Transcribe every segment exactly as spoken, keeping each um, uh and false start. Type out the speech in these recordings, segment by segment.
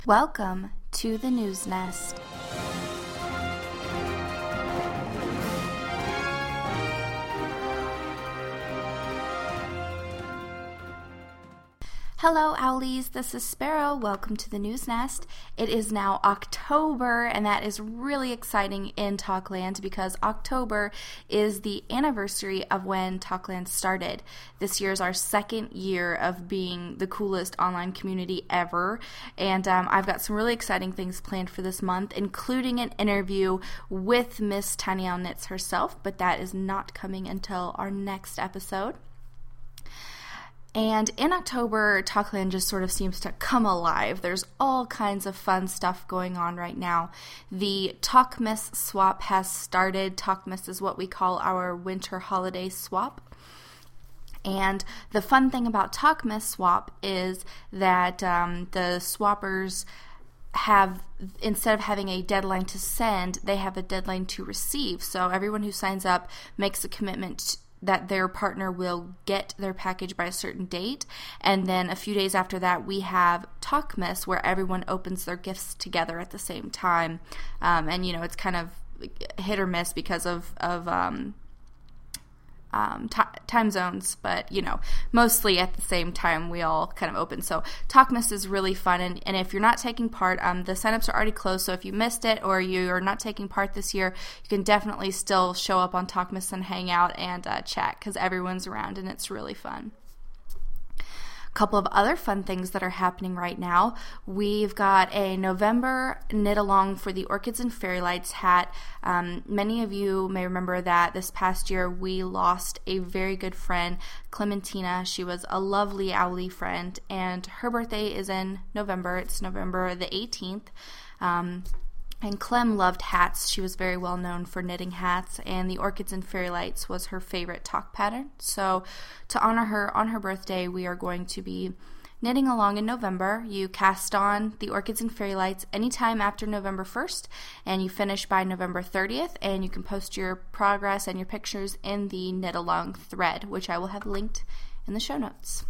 Welcome to the News Nest. Hello, Owlies. This is Sparrow. Welcome to the News Nest. It is now October, and that is really exciting in Talkland because October is the anniversary of when Talkland started. This year is our second year of being the coolest online community ever, and um, I've got some really exciting things planned for this month, including an interview with Miss Tiny Owl Knits herself, but that is not coming until our next episode. And in October, Talkland just sort of seems to come alive. There's all kinds of fun stuff going on right now. The Talkmas swap has started. Talkmas is what we call our winter holiday swap. And the fun thing about Talkmas swap is that um, the swappers have, instead of having a deadline to send, they have a deadline to receive. So everyone who signs up makes a commitment to that their partner will get their package by a certain date, and then a few days after that we have Talkmas where everyone opens their gifts together at the same time, um, and you know it's kind of hit or miss because of, of um, um, t- time zones, but you know mostly at the same time we all kind of open. So Talkmas is really fun, and, and if you're not taking part, um, the signups are already closed, so if you missed it or you're not taking part this year, you can definitely still show up on Talkmas and hang out and uh, chat because everyone's around and it's really fun. A couple of other fun things that are happening right now. We've got a November knit along for the Orchids and Fairy Lights hat. Um, many of you may remember that this past year we lost a very good friend, Clementina. She was a lovely owlie friend, and her birthday is in November. It's November the eighteenth. Um, And Clem loved hats. She was very well known for knitting hats, and the Orchids and Fairy Lights was her favorite talk pattern. So to honor her on her birthday, we are going to be knitting along in November. You cast on the Orchids and Fairy Lights anytime after November first, and you finish by November thirtieth, and you can post your progress and your pictures in the knit along thread, which I will have linked in the show notes.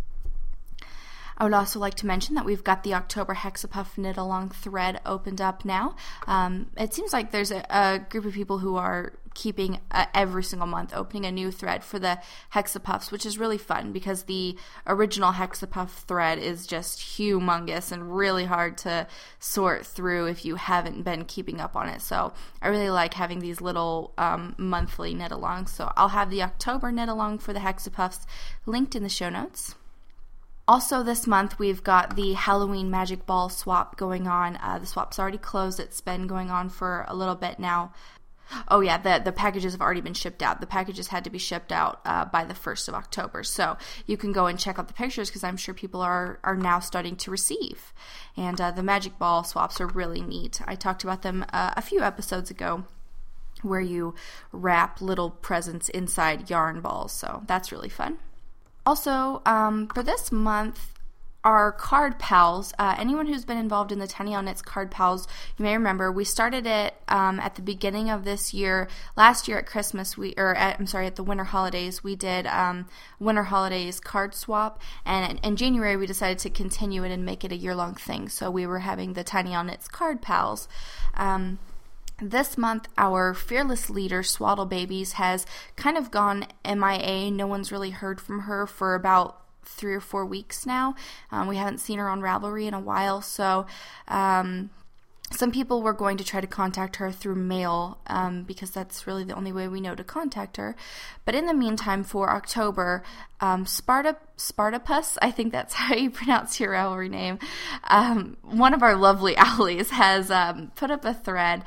I would also like to mention that we've got the October Hexapuff Knit Along thread opened up now. Um, it seems like there's a, a group of people who are keeping uh, every single month opening a new thread for the Hexapuffs, which is really fun because the original Hexapuff thread is just humongous and really hard to sort through if you haven't been keeping up on it. So I really like having these little um, monthly knit alongs. So I'll have the October knit along for the Hexapuffs linked in the show notes. Also this month, we've got the Halloween Magic Ball swap going on. Uh, the swap's already closed. It's been going on for a little bit now. Oh yeah, the, the packages have already been shipped out. The packages had to be shipped out uh, by the first of October. So you can go and check out the pictures because I'm sure people are, are now starting to receive. And uh, the Magic Ball swaps are really neat. I talked about them uh, a few episodes ago where you wrap little presents inside yarn balls. So that's really fun. Also, um, for this month, our Card Pals, uh, anyone who's been involved in the Tiny Owl Knits Card Pals, you may remember, we started it um, at the beginning of this year. Last year at Christmas, we or at, I'm sorry, at the winter holidays, we did um, winter holidays card swap, and in January we decided to continue it and make it a year-long thing. So we were having the Tiny Owl Knits Card Pals. Um, This month, our fearless leader, Swaddle Babies, has kind of gone M I A. No one's really heard from her for about three or four weeks now. Um, we haven't seen her on Ravelry in a while, so um, some people were going to try to contact her through mail um, because that's really the only way we know to contact her. But in the meantime, for October, um, Sparta, Spartapus, I think that's how you pronounce your Ravelry name, um, one of our lovely owlies has um, put up a thread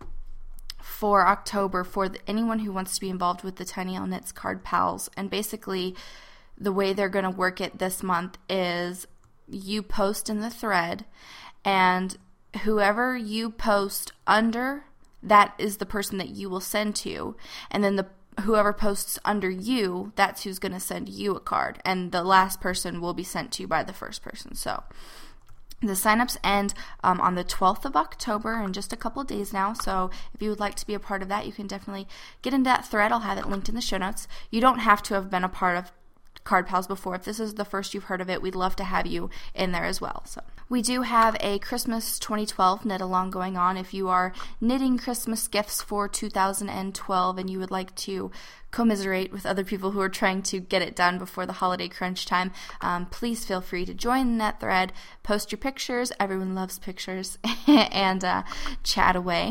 for October for the, anyone who wants to be involved with the Tiny Owl Knits Card Pals. And basically, the way they're going to work it this month is you post in the thread, and whoever you post under, that is the person that you will send to. And then the whoever posts under you, that's who's going to send you a card. And the last person will be sent to by the first person. So the signups end um, on the twelfth of October in just a couple of days now, so if you would like to be a part of that, you can definitely get into that thread. I'll have it linked in the show notes. You don't have to have been a part of Card Pals before. If this is the first you've heard of it, we'd love to have you in there as well. So we do have a Christmas twenty twelve knit along going on. If you are knitting Christmas gifts for two thousand twelve and you would like to commiserate with other people who are trying to get it done before the holiday crunch time, um, please feel free to join that thread, post your pictures. Everyone loves pictures, and uh, chat away.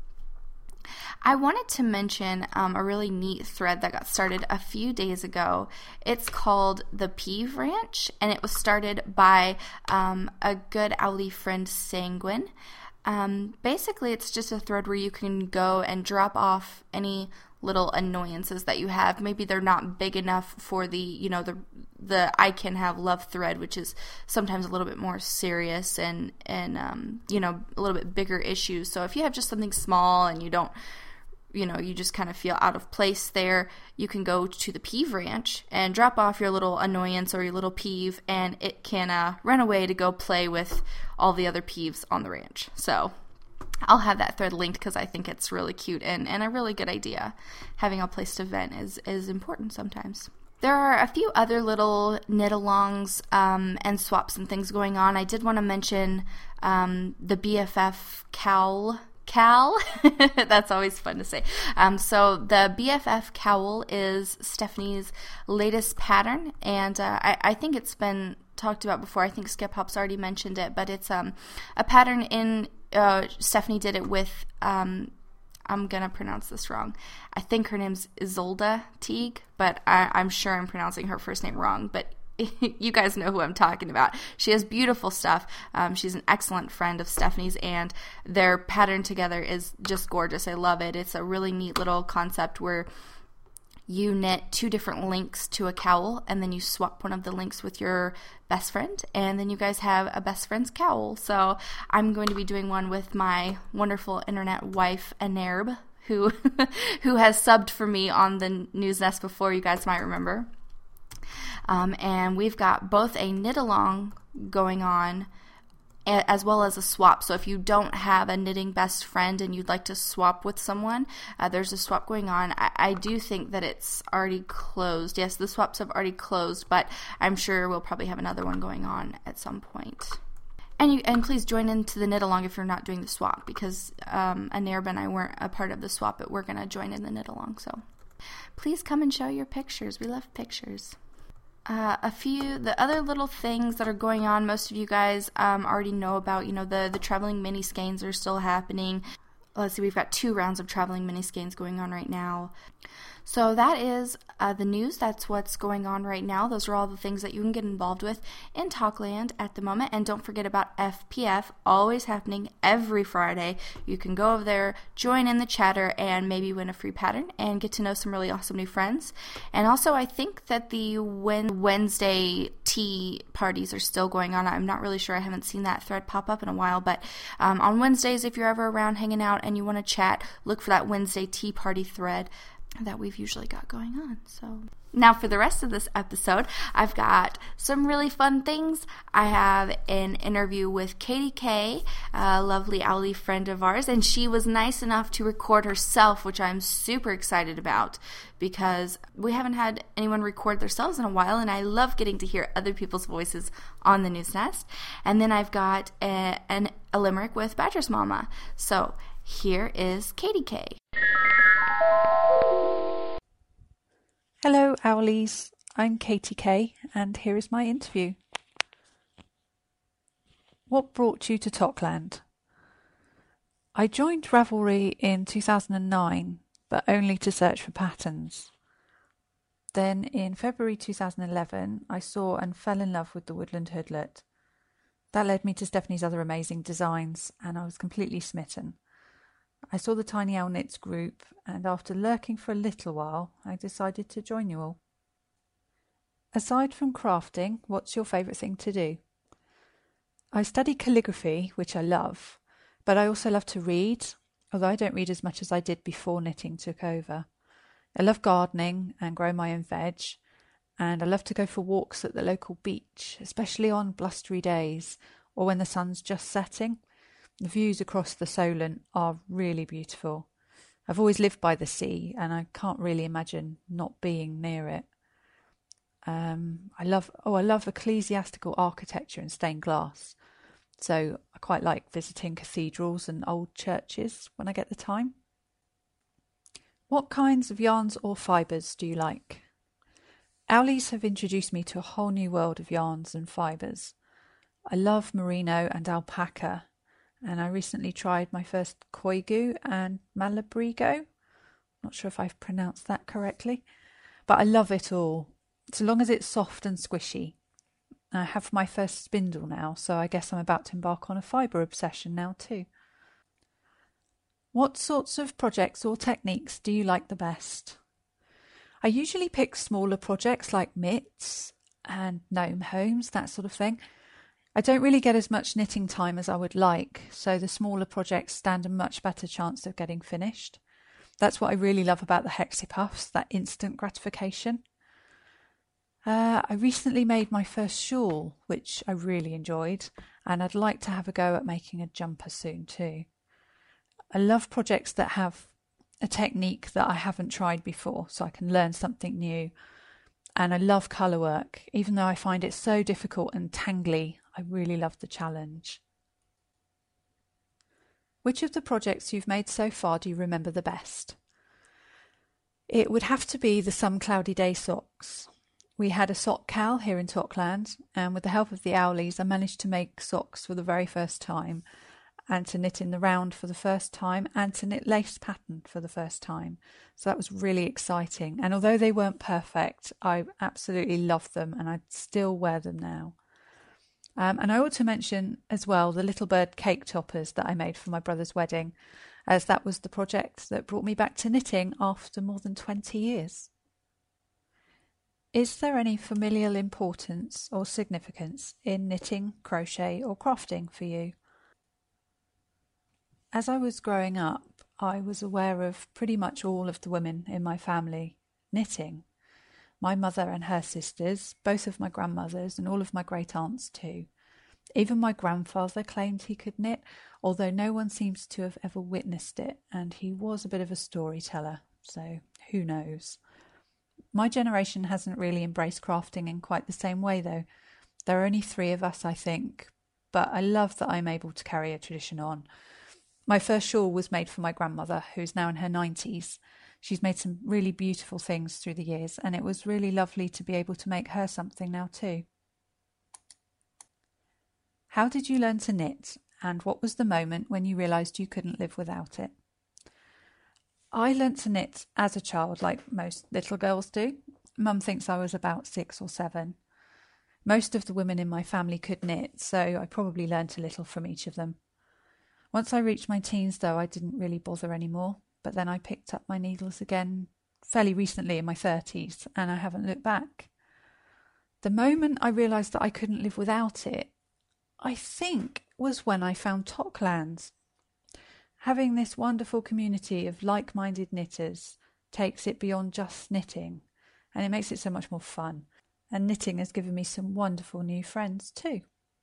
I wanted to mention um, a really neat thread that got started a few days ago. It's called The Peeve Ranch, and it was started by um, a good Owly friend, Sanguine. Um, basically, it's just a thread where you can go and drop off any little annoyances that you have. Maybe they're not big enough for the, you know, the the I Can Have Love thread, which is sometimes a little bit more serious and, and um, you know, a little bit bigger issues. So if you have just something small and you don't, you know, you just kind of feel out of place there, you can go to the Peeve Ranch and drop off your little annoyance or your little peeve, and it can uh, run away to go play with all the other peeves on the ranch. So I'll have that thread linked because I think it's really cute and, and a really good idea. Having a place to vent is, is important sometimes. There are a few other little knit-alongs um, and swaps and things going on. I did want to mention um, the B F F cowl. Cowl? That's always fun to say. Um, so the B F F cowl is Stephanie's latest pattern, and uh, I, I think it's been talked about before. I think Skip Hop's already mentioned it, but it's um, a pattern in, uh, Stephanie did it with, um, I'm going to pronounce this wrong. I think her name's Isolde Teague, but I, I'm sure I'm pronouncing her first name wrong, but you guys know who I'm talking about. She has beautiful stuff. Um, she's an excellent friend of Stephanie's, and their pattern together is just gorgeous. I love it. It's a really neat little concept where you knit two different links to a cowl, and then you swap one of the links with your best friend, and then you guys have a best friend's cowl. So I'm going to be doing one with my wonderful internet wife, Anerb, who who has subbed for me on the News Nest before, you guys might remember. Um, and we've got both a knit-along going on as well as a swap. So if you don't have a knitting best friend and you'd like to swap with someone, uh, there's a swap going on. I, I do think that it's already closed. Yes, the swaps have already closed, but I'm sure we'll probably have another one going on at some point. And you and please join into the knit-along if you're not doing the swap, because um, Anerb and I weren't a part of the swap, but we're going to join in the knit-along. So please come and show your pictures. We love pictures. Uh, a few, the other little things that are going on, most of you guys um, already know about, you know, the, the traveling mini skeins are still happening. Let's see, we've got two rounds of traveling mini skeins going on right now. So that is uh, the news. That's what's going on right now. Those are all the things that you can get involved with in Talkland at the moment. And don't forget about F P F, always happening every Friday. You can go over there, join in the chatter, and maybe win a free pattern and get to know some really awesome new friends. And also, I think that the Wednesday tea parties are still going on. I'm not really sure. I haven't seen that thread pop up in a while. But um, on Wednesdays, if you're ever around hanging out and you want to chat, look for that Wednesday tea party thread that we've usually got going on. So now for the rest of this episode, I've got some really fun things. I have an interview with Katie K, a lovely Owly friend of ours, and she was nice enough to record herself, which I'm super excited about because we haven't had anyone record themselves in a while, and I love getting to hear other people's voices on the News Nest. And then I've got a, an, a limerick with Badger's Mama. So here is Katie K. Hello Owlies, I'm Katie K and here is my interview. What brought you to Talkland? I joined Ravelry in two thousand nine, but only to search for patterns. Then in February two thousand eleven, I saw and fell in love with the Woodland Hoodlet. That led me to Stephanie's other amazing designs, and I was completely smitten. I saw the Tiny Owl Knits group, and after lurking for a little while, I decided to join you all. Aside from crafting, what's your favourite thing to do? I study calligraphy, which I love, but I also love to read, although I don't read as much as I did before knitting took over. I love gardening and grow my own veg, and I love to go for walks at the local beach, especially on blustery days or when the sun's just setting. The views across the Solent are really beautiful. I've always lived by the sea and I can't really imagine not being near it. Um, I love, oh, I love ecclesiastical architecture and stained glass. So I quite like visiting cathedrals and old churches when I get the time. What kinds of yarns or fibres do you like? Owlies have introduced me to a whole new world of yarns and fibres. I love merino and alpaca, and I recently tried my first koigu and malabrigo. Not sure if I've pronounced that correctly, but I love it all, so long as it's soft and squishy. I have my first spindle now, so I guess I'm about to embark on a fibre obsession now too. What sorts of projects or techniques do you like the best? I usually pick smaller projects like mitts and gnome homes, that sort of thing. I don't really get as much knitting time as I would like, so the smaller projects stand a much better chance of getting finished. That's what I really love about the Hexipuffs, that instant gratification. Uh, I recently made my first shawl, which I really enjoyed, and I'd like to have a go at making a jumper soon too. I love projects that have a technique that I haven't tried before, so I can learn something new. And I love colour work, even though I find it so difficult and tangly. I really love the challenge. Which of the projects you've made so far do you remember the best? It would have to be the Some Cloudy Day socks. We had a sock cal here in Tockland, and with the help of the Owlies I managed to make socks for the very first time, and to knit in the round for the first time, and to knit lace pattern for the first time. So that was really exciting, and although they weren't perfect, I absolutely loved them, and I still wear them now. Um, and I ought to mention as well the Little Bird cake toppers that I made for my brother's wedding, as that was the project that brought me back to knitting after more than twenty years. Is there any familial importance or significance in knitting, crochet or crafting for you? As I was growing up, I was aware of pretty much all of the women in my family knitting. My mother and her sisters, both of my grandmothers, and all of my great aunts too. Even my grandfather claimed he could knit, although no one seems to have ever witnessed it, and he was a bit of a storyteller, so who knows. My generation hasn't really embraced crafting in quite the same way though. There are only three of us, I think, but I love that I'm able to carry a tradition on. My first shawl was made for my grandmother, who's now in her nineties. She's made some really beautiful things through the years, and it was really lovely to be able to make her something now too. How did you learn to knit, and what was the moment when you realised you couldn't live without it? I learnt to knit as a child, like most little girls do. Mum thinks I was about six or seven. Most of the women in my family could knit, so I probably learnt a little from each of them. Once I reached my teens, though, I didn't really bother anymore, but then I picked up my needles again fairly recently in my thirties, and I haven't looked back. The moment I realised that I couldn't live without it, I think, was when I found Tockland. Having this wonderful community of like-minded knitters takes it beyond just knitting, and it makes it so much more fun. And knitting has given me some wonderful new friends too.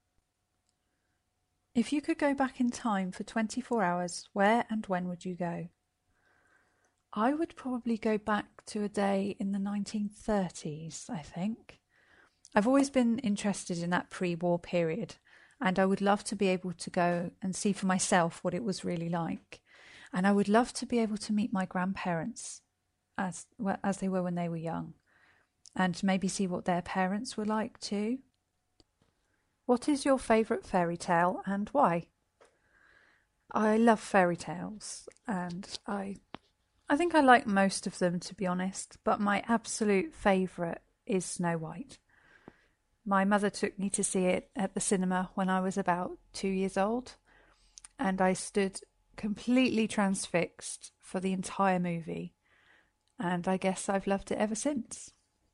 If you could go back in time for twenty-four hours, where and when would you go? I would probably go back to a day in the nineteen thirties, I think. I've always been interested in that pre-war period, and I would love to be able to go and see for myself what it was really like. And I would love to be able to meet my grandparents as well, as they were when they were young, and maybe see what their parents were like too. What is your favourite fairy tale and why? I love fairy tales, and I I think I like most of them, to be honest, but my absolute favourite is Snow White. My mother took me to see it at the cinema when I was about two years old, and I stood completely transfixed for the entire movie, and I guess I've loved it ever since.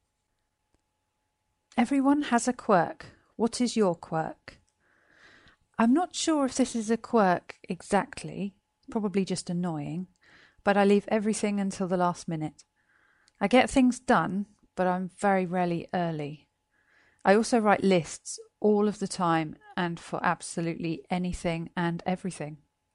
Everyone has a quirk. What is your quirk? I'm not sure if this is a quirk exactly, probably just annoying, but I leave everything until the last minute. I get things done, but I'm very rarely early. I also write lists all of the time and for absolutely anything and everything.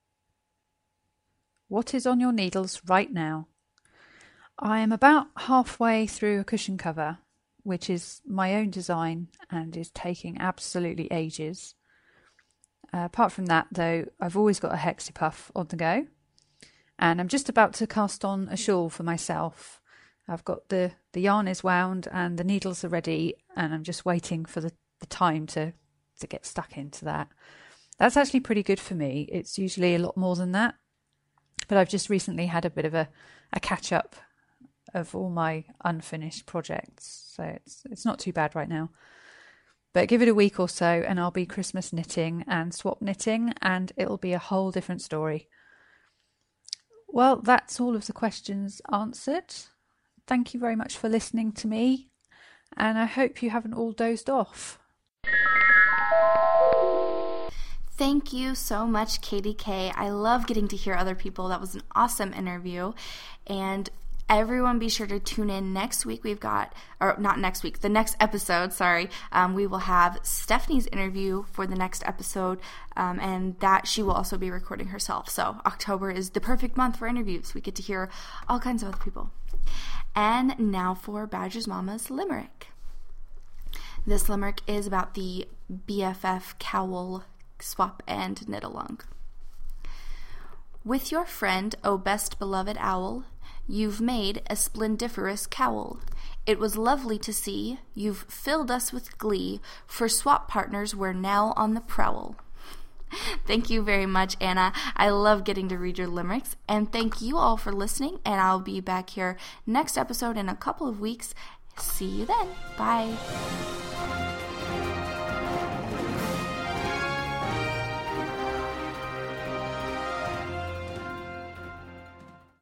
What is on your needles right now? I am about halfway through a cushion cover. which is my own design and is taking absolutely ages. Uh, apart from that, though, I've always got a Hexipuff on the go, and I'm just about to cast on a shawl for myself. I've got the, the yarn is wound and the needles are ready, and I'm just waiting for the, the time to, to get stuck into that. That's actually pretty good for me. It's usually a lot more than that, but I've just recently had a bit of a, a catch-up of all my unfinished projects, so it's it's not too bad right now. But give it a week or so and I'll be Christmas knitting and swap knitting, and it'll be a whole different story. Well, that's all of the questions answered. Thank you very much for listening to me, and I hope you haven't all dozed off. Thank you so much, Katie K. I love getting to hear other people. That was an awesome interview. And everyone be sure to tune in next week. We've got, or not next week, the next episode, sorry. Um, we will have Stephanie's interview for the next episode, um, and that she will also be recording herself. So October is the perfect month for interviews. We get to hear all kinds of other people. And now for Badger's Mama's Limerick. This limerick is about the B F F cowl swap and knit along. With your friend, O best beloved owl, you've made a splendiferous cowl. It was lovely to see. You've filled us with glee. For swap partners, we're now on the prowl. Thank you very much, Anna. I love getting to read your limericks. And thank you all for listening. And I'll be back here next episode in a couple of weeks. See you then. Bye.